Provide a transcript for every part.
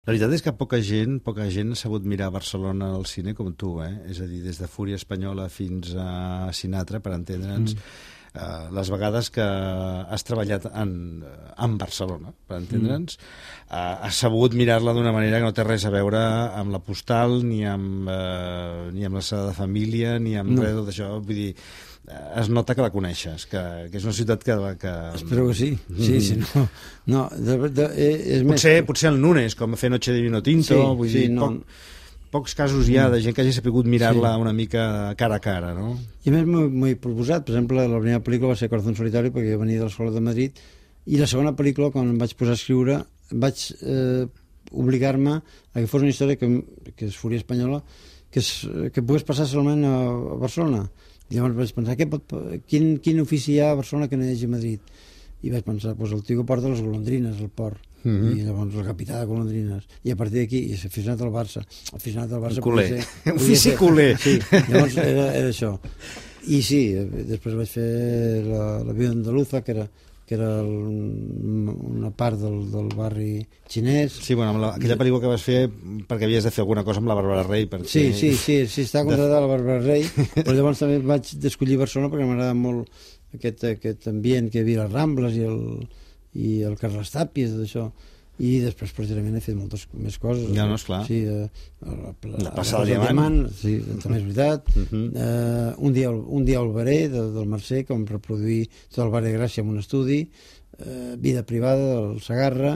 La veritat és que poca gent ha sabut mirar Barcelona al cine com tu, És a dir, des de Fúria Espanyola fins a Sinatra, per entendre'ns, les vegades que has treballat en Barcelona, per entendre'ns, has sabut mirar-la d'una manera que no té res a veure amb la postal, ni amb la Sagrada Família, ni amb res d'això. Vull dir, es nota que la coneixes, que és una ciutat que... Espero que sí. Sí, no, és més... Potser el Núñez, com a fer Noche de Vino Tinto, vull dir, pocs casos hi ha de gent que hagi sabut mirar-la una mica cara a cara, no? I a més m'ho he proposat. Per exemple, la primera pel·lícula va ser Corazón Solitario, perquè jo venia de l'Escola de Madrid, i la segona pel·lícula, quan em vaig posar a escriure, vaig obligar-me a que fos una història que és Fúria Espanyola, que pogués passar solament a Barcelona. I llavors vaig pensar, quin ofici hi ha a Barcelona que no hi hagi a Madrid? I vaig pensar, el tio que porta les golondrines al port, i llavors el capità de golondrines, i a partir d'aquí, i és aficionat al Barça. Culer, ofici culer. Sí, llavors era això. I sí, després vaig fer la vida andaluza, que era una part del barri xinès. Sí, bueno, aquella pel·lícula que vas fer perquè havies de fer alguna cosa amb la Bàrbara Rey. Sí, està contratada la Bàrbara Rey, però llavors també vaig d'escollir Barcelona perquè m'agrada molt aquest ambient que hi havia a les Rambles i el Carles Tàpies, tot això. I després, precisament, he fet moltes més coses. Ja, no, esclar. Sí, la passada de diamant. Sí, també és veritat. Un dia al Baré, del Mercè, que vam reproduir tot el barri de Gràcia en un estudi, vida privada del Segarra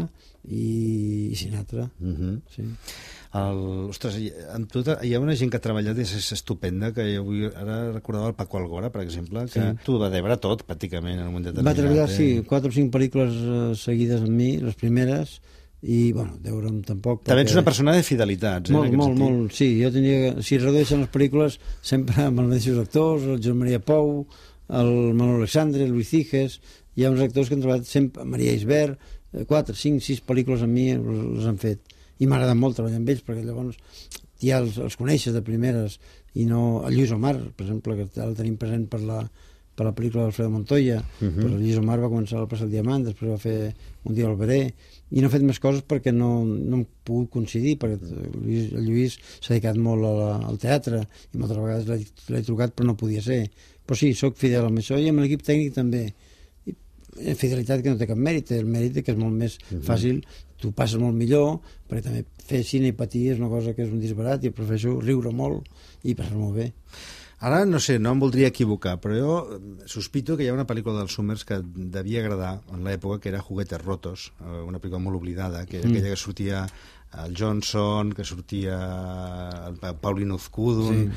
i Sinatra. Sí. Ostres, amb tot, hi ha una gent que ha treballat i és estupenda, que jo ara recordava el Paco Algora, per exemple, que tu va rebre tot, pràcticament, en un moment determinat. Va treballar, 4 o 5 pel·lícules seguides amb mi, les primeres, i, bueno, deure'm tampoc... També ets una persona de fidelitats, molt, sí. Jo tenia... Si redueixen les pel·lícules, sempre amb els mateixos actors, el Joan Maria Pou, el Manuel Alexandre, el Luis Ciges, hi ha uns actors que han treballat sempre, Maria Isbert, 4, 5, 6 pel·lícules amb mi les han fet. I m'ha agradat molt treballar amb ells, perquè llavors ja els coneixes de primeres, i no... El Lluís Omar, per exemple, que el tenim present per la pel·lícula d'Alfredo Montoya, però el Lluís Omar va començar a passar el Diamant, després va fer Un dia al Baré, i no he fet més coses perquè no hem pogut coincidir, perquè el Lluís s'ha dedicat molt al teatre, i moltes vegades l'he trucat però no podia ser. Però sí, soc fidel amb això, i amb l'equip tècnic també. Fidelitat que no té cap mèrit, el mèrit que és molt més fàcil, tu passes molt millor, perquè també fer cine i patir és una cosa que és un disbarat, i prefereixo riure molt i passar molt bé. Ara, no sé, no em voldria equivocar, però jo sospito que hi ha una pel·lícula dels Summers que devia agradar en l'època, que era Juguetes Rotos, una pel·lícula molt oblidada, que era aquella que sortia el Johnson, que sortia el Paulino Uzcudun...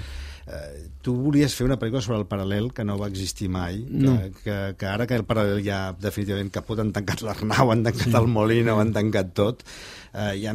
Tu volies fer una pel·lícula sobre el paral·lel que no va existir mai, que ara que el paral·lel ja definitivament caput, han tancat l'Arnau, han tancat el Molino, han tancat tot, ja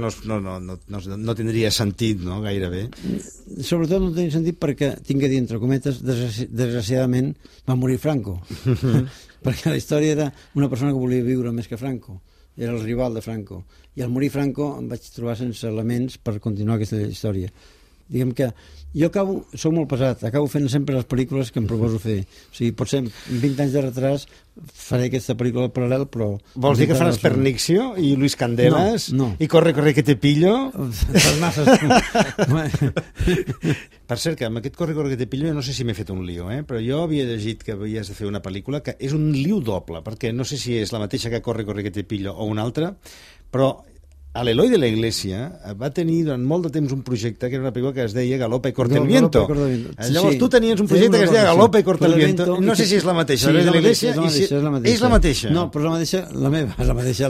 no tindria sentit, no, gairebé. Sobretot no tenia sentit perquè, tinc que dir entre cometes, desgraciadament va morir Franco, perquè la història era una persona que volia viure més que Franco, era el rival de Franco, i al morir Franco em vaig trobar sense elements per continuar aquesta història. Diguem que jo soc molt pesat, acabo fent sempre les pel·lícules que em proposo fer. O sigui, potser amb 20 anys de retras faré aquesta pel·lícula paral·lel, però... Vols dir que faràs Pernixio i Luis Candelas i Corre, corre, que te pillo? Per masses. Per cert, que amb aquest Corre, corre, que te pillo, no sé si m'he fet un lío, però jo havia llegit que havies de fer una pel·lícula que és un lío doble, perquè no sé si és la mateixa que Corre, corre, que te pillo o una altra, però... l'Eloi de la Iglesia va tenir durant molt de temps un projecte que era una pel·lícula que es deia Galopa i corta el viento. Llavors tu tenies un projecte que es deia Galopa i corta el viento. No sé si és la mateixa. Sí, és la mateixa. És la mateixa. No, però la mateixa, la meva, és la mateixa,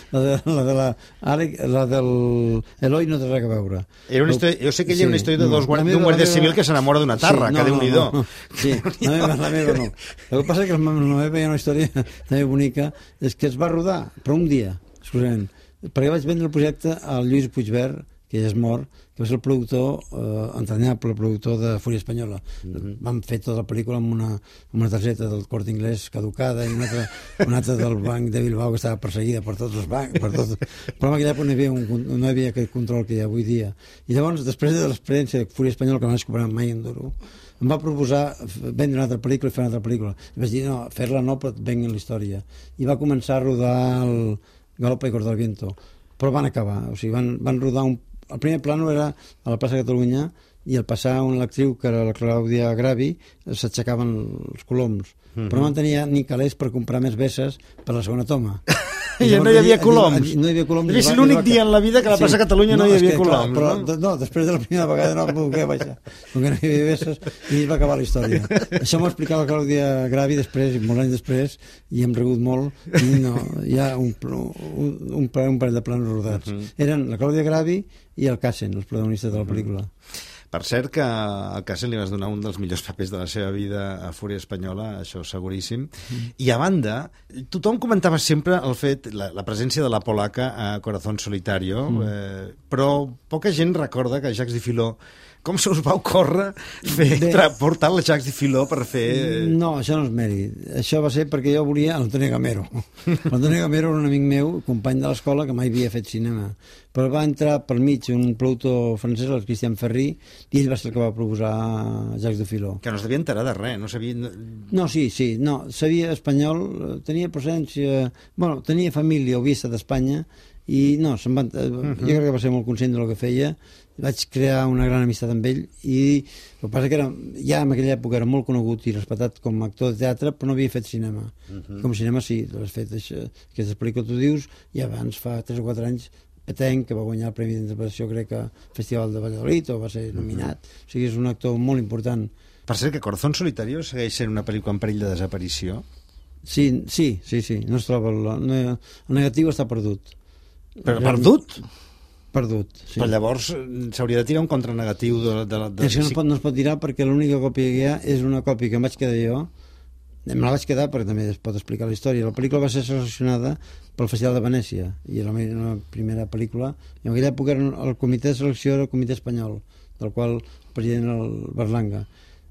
la del Eloi no té res a veure. Jo sé que hi ha una història d'un guàrdia civil que s'enamora d'una tarra, que Déu-n'hi-do. Sí, la meva no. El que passa és que la meva hi ha una història també bonica, és que es va rodar, però un dia, exclusivament, perquè vaig vendre el projecte al Lluís Puigvert, que ja és mort, que va ser el productor, entranyable productor de Fúria Espanyola. Vam fer tota la pel·lícula amb una targeta del Corte Inglés caducada i una altra del Banc de Bilbao que estava perseguida per tots els bancs, però en aquella època no hi havia aquest control que hi ha avui dia. I llavors, després de l'experiència de Fúria Espanyola, que no vaig cobrar mai en duro, em va proposar vendre una altra pel·lícula i fer una altra pel·lícula. I vaig dir, no, fer-la no, però venga la història. I va començar a rodar el Galopa y corta el viento. però van acabar, o sigui, van rodar el primer plano era a la plaça Catalunya, i al passar l'actriu, que era la Clàudia Gravi, s'aixecaven els coloms, però no tenia ni calés per comprar més besses per la segona toma. I no hi havia coloms. No hi havia coloms. És l'únic dia en la vida que a la plaça Catalunya no hi havia coloms. Però no, després de la primera vegada no va poder baixar, com que no hi havia besses, i va acabar la història. Això m'ho explicava la Clàudia Gravi després, molts anys després, i hem regut molt, i no, hi ha un parell de planos rodats. Eren la Clàudia Gravi i el Cassen, els protagonistes de la pel·lícula. Per cert que al Cassen li vas donar un dels millors papers de la seva vida a Fúria Espanyola, això seguríssim. I a banda, tothom comentava sempre el fet, la presència de la polaca a Corazón Solitario, però poca gent recorda que Jacques Dufiló, com se us va ocórrer portar la Jacques Dufiló per fer... No, això no és mèrit. Això va ser perquè jo volia l'Antoni Gamero. L'Antoni Gamero era un amic meu, company de l'escola, que mai havia fet cinema. Però va entrar pel mig un productor francès, el Christian Ferry, i ell va ser el que va proposar Jacques Dufiló. Que no es devia enterar de res, no sabia... No, sí, sabia espanyol, tenia procedència... Bueno, tenia família o vista d'Espanya, i no, jo crec que va ser molt conscient del que feia. Vaig crear una gran amistat amb ell, i el que passa que ja en aquella època era molt conegut i respectat com a actor de teatre, però no havia fet cinema. Com a cinema sí, l'has fet aquestes pel·lícules que tu dius, i abans fa 3 o 4 anys Petenc, que va guanyar el Premi d'Interpretació, crec que al Festival de Valladolid, o va ser nominat. O sigui, és un actor molt important. Per cert, que Corazón Solitario segueix sent una pel·lícula en perill de desaparició? Sí, no es troba... El negatiu està perdut. Però perdut? Perdut, sí. Però llavors s'hauria de tirar un contranegatiu és que no es pot tirar perquè l'única còpia que hi ha és una còpia que em vaig quedar jo. Me la vaig quedar perquè també es pot explicar la història. La pel·lícula va ser seleccionada pel Festival de Venècia i era la primera pel·lícula, i en aquella època el comitè de selecció era el comitè espanyol, del qual el president era el Berlanga.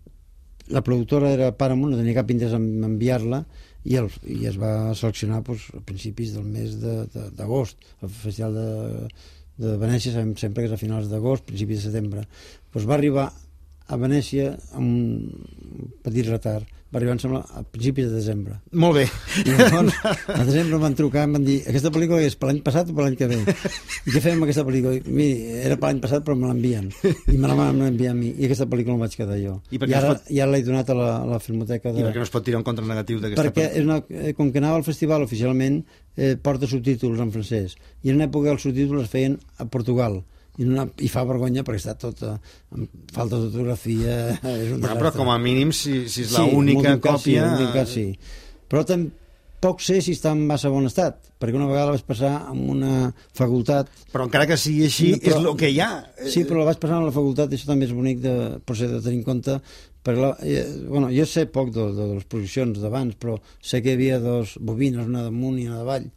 La productora era Paramount, no tenia cap interès en enviar-la, i es va seleccionar a principis del mes d'agost. El Festival de Venècia sabem sempre que és a finals d'agost, principis de setembre. Va arribar a Venècia amb un petit retard. Va arribar, em sembla, a principis de desembre. Molt bé. I llavors, a desembre em van trucar, em van dir, aquesta pel·lícula és per l'any passat o per l'any que ve? I què fem amb aquesta pel·lícula? Miri, era per l'any passat però me l'envien. I me la van enviar a mi. I aquesta pel·lícula me vaig quedar jo. I ara l'he donat a la Filmoteca. I per què no es pot tirar un contranegatiu d'aquesta pel·lícula? Perquè com que anava al festival oficialment, porta subtítols en francès. I en una època els subtítols es feien a Portugal. I fa vergonya perquè està tot amb falta d'ortografia. Però com a mínim, si és l'única còpia... Sí. Però tampoc sé si està en massa bon estat, perquè una vegada la vaig passar amb una facultat... Però encara que sigui així, és el que hi ha. Sí, però la vaig passar amb la facultat, i això també és bonic de tenir en compte, perquè jo sé poc de les projeccions d'abans, però sé que hi havia 2 bobines, una damunt i una davall,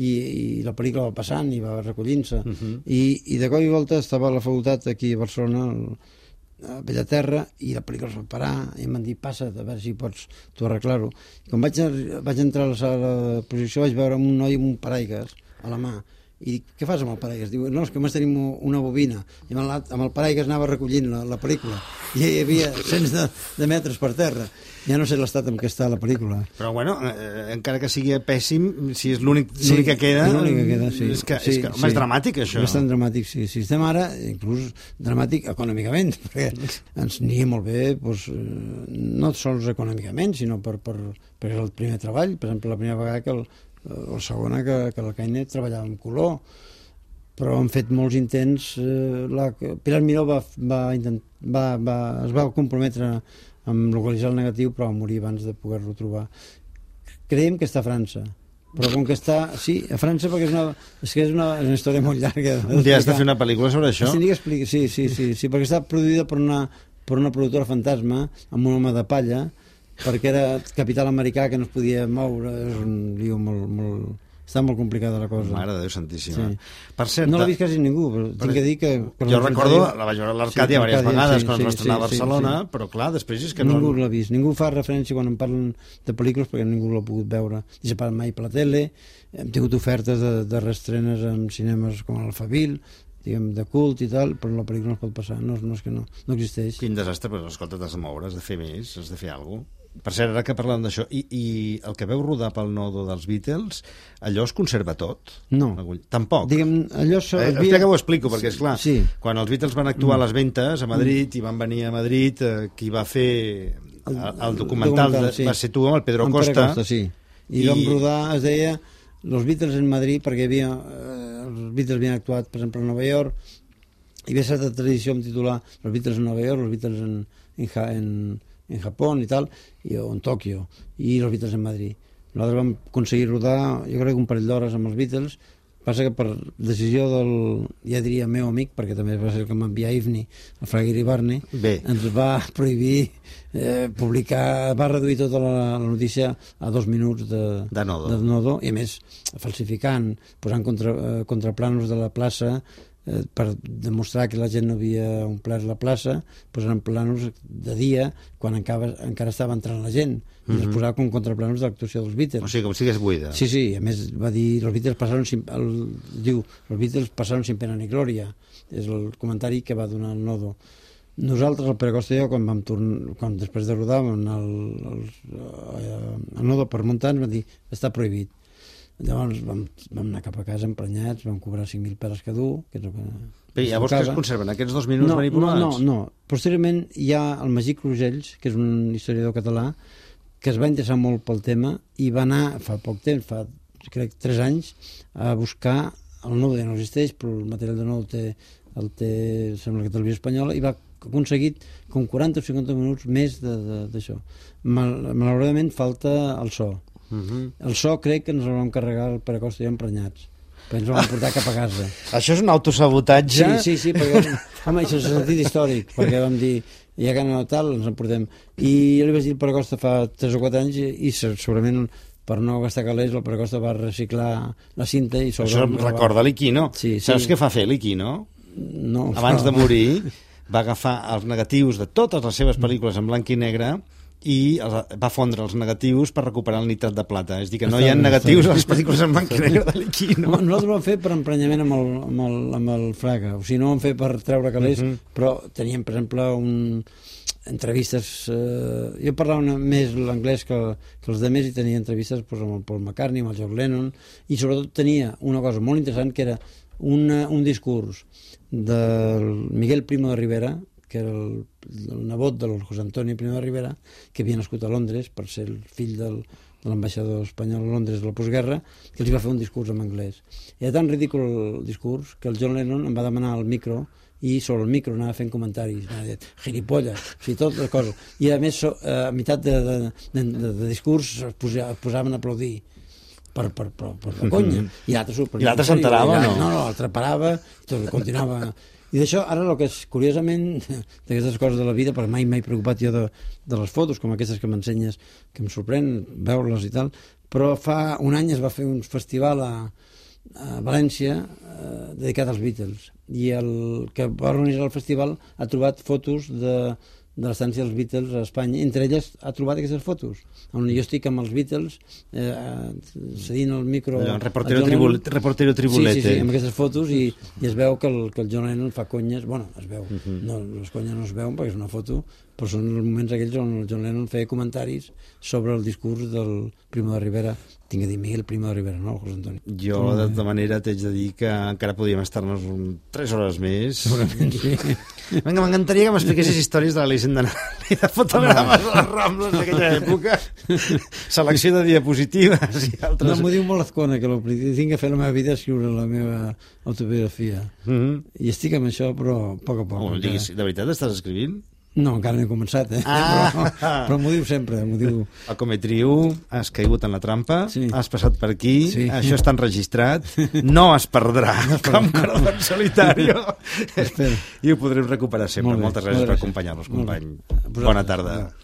i la pel·lícula va passant i va recollint-se, i de cop i volta estava a la facultat aquí a Barcelona, a Bellaterra, i la pel·lícula es va parar i em van dir, passa't a veure si pots tu arreglar-ho. I quan vaig entrar a la sala de projecció vaig veure un noi amb un paraigues a la mà, i dic, què fas amb el paraigues? Diu, no, és que només tenim una bobina, i amb el paraigues anava recollint la pel·lícula, i hi havia cents de metres per terra. Ja no sé l'estat en què està la pel·lícula. Però bueno, encara que sigui pèssim, si és l'únic que queda, és que és dramàtic, això. És bastant dramàtic, sí. Si estem ara, inclús dramàtic econòmicament, perquè ens aniria molt bé, no sols econòmicament, sinó perquè és el primer treball. Per exemple, la primera vegada que la segona que la Caine treballava en color, però han fet molts intents. Pilar Miró es va comprometre amb localitzar el negatiu, però va morir abans de poder-lo trobar. Creiem que està a França, però com que està... Sí, a França, perquè és una història molt llarga. Un dia has de fer una pel·lícula sobre això? Sí, perquè està produïda per una productora fantasma amb un home de palla, perquè era capital americà que no es podia moure. És un lío molt... Està molt complicada la cosa. Mare de Déu santíssima. Per cert, no l'ha vist quasi ningú, però tinc que dir que... Jo recordo, la vaig veure a l'Arcàdia diverses vegades quan es va estrenar a Barcelona, però clar, després és que no... Ningú l'ha vist. Ningú fa referència quan em parlen de pel·lícules perquè ningú l'ha pogut veure. Ni se parla mai per la tele. Hem tingut ofertes de reestrenes en cinemes com l'Alphaville, diguem, de cult i tal, però la pel·lícula no es pot passar. No és que no existeix. Quin desastre, però escolta, t'has de moure, has de fer més, has de fer alguna cosa. per cert, ara que parlem d'això, i el que veu rodar pel nodo dels Beatles, allò es conserva tot? No. Tampoc? Diguem, allò Espera que ho explico, perquè, esclar, sí. Quan els Beatles van actuar a les Ventes a Madrid, i van venir a Madrid, qui va fer el documental sí. va ser tu amb el Pedro amb Costa. Costa, sí. I vam rodar, es deia Los Beatles en Madrid, perquè els Beatles havien actuat, per exemple, a Nova York, hi havia certa tradició amb titular Los Beatles en Nova York, Los Beatles en Japó i tal, o en Tòquio, i Los Beatles en Madrid. Nosaltres vam aconseguir rodar, jo crec que un parell d'hores amb els Beatles. Passa que per decisió del, ja diria, meu amic, perquè també va ser el que m'envià Ifni, el Fraguiri Barney, ens va prohibir publicar, va reduir tota la notícia a 2 minuts de nodo, i a més falsificant, posant contraplanos de la plaça, per demostrar que la gent no havia omplert la plaça, posant planos de dia quan encara estava entrant la gent, i els posava com contraplanos de l'actuació dels Beatles. O sigui, com si estigués buida. Sí, a més va dir los Beatles passaron sin pena ni glòria, és el comentari que va donar el nodo. Nosaltres, el Pere Costa i jo, quan després de rodar vam anar al nodo per muntar, ens van dir, està prohibit. Llavors vam anar cap a casa emprenyats, vam cobrar 5.000 peres cada un, que és el que... Bé, llavors que es conserven aquests 2 minuts manipulats? No. Posteriorment hi ha el Magí Crusells, que és un historiador català, que es va interessar molt pel tema i va anar fa poc temps, fa crec 3 anys, a buscar el nodo, ja no existeix, però el material de nodo el té sembla que Televisió Espanyola, i va aconseguit com 40 o 50 minuts més d'això. Malauradament falta el so. El so crec que ens el vam carregar el Pere Costa i jo emprenyats, perquè ens el vam portar cap a casa. Això és un autosabotatge? Sí, perquè home, això és sentit històric, perquè vam dir ja que no tal, ens en portem, i jo li vaig dir al Pere Costa fa 3 o 4 anys, i segurament per no gastar calés el Pere Costa va reciclar la cinta i això recorda l'Iquino. Saps què fa fer l'Iquino? No. Abans de morir va agafar els negatius de totes les seves pel·lícules en blanc i negre i va fondre els negatius per recuperar el nitrat de plata. És a dir, que no hi ha negatius a les pel·lícules en blanc i negre de l'Iquino. Nosaltres ho vam fer per emprenyament amb el Fraga, o sigui, no ho vam fer per treure calés, però teníem, per exemple, entrevistes... Jo parlava més l'anglès que els demés, i tenia entrevistes amb el Paul McCartney, amb el John Lennon, i sobretot tenia una cosa molt interessant, que era un discurs del Miguel Primo de Rivera, que era el nebot del José Antonio Primo de Rivera, que havia nascut a Londres per ser el fill de l'ambaixador espanyol a Londres de la postguerra, que els va fer un discurs en anglès. Era tan ridícul el discurs que el John Lennon em va demanar el micro, i sobre el micro anava fent comentaris, anava dient, gilipolles, o sigui, totes les coses. I a més, a meitat de discurs es posaven a aplaudir per conya. I l'altre s'enterava, no? No, l'altre parava, i tot continuava... I d'això, ara el que és, curiosament, d'aquestes coses de la vida, perquè mai m'he preocupat jo de les fotos, com aquestes que m'ensenyes, que em sorprèn veure-les i tal, però fa un any es va fer un festival a València dedicat als Beatles, i el que va organitzar el festival ha trobat fotos de l'estància dels Beatles a Espanya. Entre elles ha trobat aquestes fotos on jo estic amb els Beatles cedint el micro reportero tribulete. Sí, amb aquestes fotos, i es veu que el John Lennon fa conyes, bueno, es veu, les conyes no es veuen perquè és una foto, però són els moments aquells on el John Lennon feia comentaris sobre el discurs del Primo de Rivera. Tinc a dir Miguel Primo de Rivera, no, José Antonio? Jo, de tota manera, t'haig de dir que encara podríem estar-nos 3 hores més. Segurament, sí. Vinga, m'encantaria que m'expliquessis històries de l'Elisenda i de fotogrames a les Rambles d'aquella època. Selecció de diapositives i altres... No, m'ho diu molt Azcona, que tinc que fer la meva vida, escriure la meva autobiografia. I estic amb això, però a poc a poc. De veritat estàs escrivint? No, encara no he començat, però m'ho diu sempre, m'ho diu... A Cometriu has caigut en la trampa, has passat per aquí, això està enregistrat, no es perdrà com Cordón Solitario, i ho podrem recuperar sempre. Moltes gràcies per acompanyar-nos, company. Bona tarda.